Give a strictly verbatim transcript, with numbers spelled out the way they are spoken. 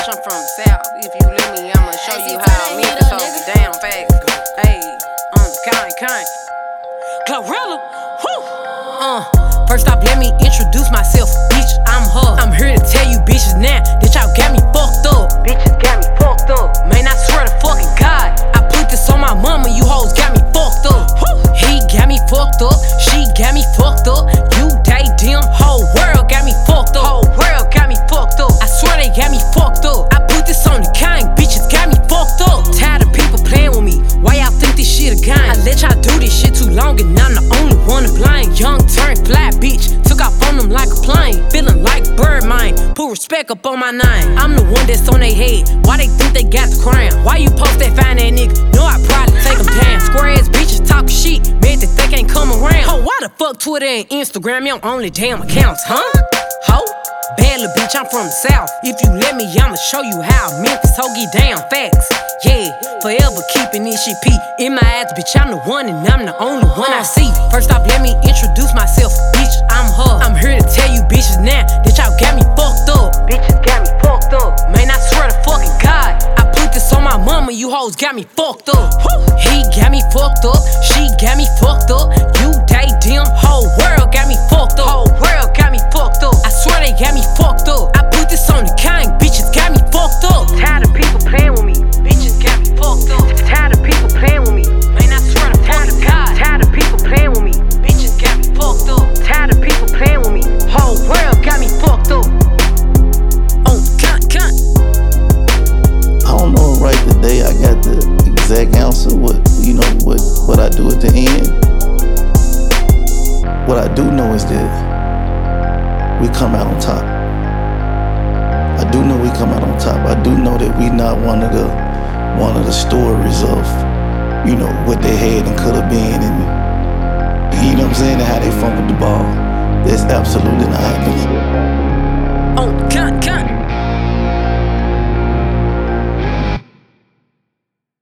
bitch, I'm from the South. If you let me, I'ma show you how Memphis hold it down fast. Hey, on the kind, kind. Glorilla, whoo. Uh, first off, let me introduce myself, bitch. I'm her. I'm here to tell you bitches now that y'all got me fucked up. Bitches got me fucked up. Man, I swear to fucking God, I put this on my mama. You hoes got me fucked up. Woo. He got me fucked up. She got me fucked up. You, they, them, whole world got me fucked up. Whole world got me fucked up. I swear they got me fucked up. I put this on the kind, bitches got me fucked up. Tired of people playing with me. Why y'all think this shit a game? I let y'all do this shit too long and I'm the only one to blame. Young turned fly, bitch. Took off on them like a plane. Feeling like Birdmine. Put respect up on my name. I'm the one that's on their head. Why they think they got the crown? Why you post that fine that nigga? Know I probably take them down. Square ass bitches talking shit. Man, that they can't come around. Oh, why the fuck Twitter and Instagram your only damn accounts, huh? Ho? Bad little bitch, I'm from the South. If you let me, I'ma show you how Memphis hoe get down facts. Yeah, forever keeping this shit P. In my ass, bitch, I'm the one and I'm the only one I see. First off, let me introduce myself, bitch, I'm her. I'm here to tell you bitches now that y'all got me fucked up. Bitches got me fucked up. Man, I swear to fucking God, I put this on my mama, you hoes got me fucked up. He got me fucked up, she got me fucked up. You, they, them, whole world got me fucked up. Whole world got me fucked up. I swear they got me fucked up. I put this on the kind, bitches got me fucked up. Tired of people playing with me. Bitches got me fucked up. Tired of people playing with me. Man, I swear to fucking God. Tired of people playing with me. Bitches got me fucked up. Tired of people playing with me. Whole world got me fucked up. On cunt, cunt. I don't know right today. I got the exact answer. What you know? What what I do at the end. What I do know is that we come out on top. I do know we come out on top. I do know that we not one of the one of the stories of, you know, what they had and could have been, and you know what I'm saying, and how they fumbled the ball. That's absolutely not happening.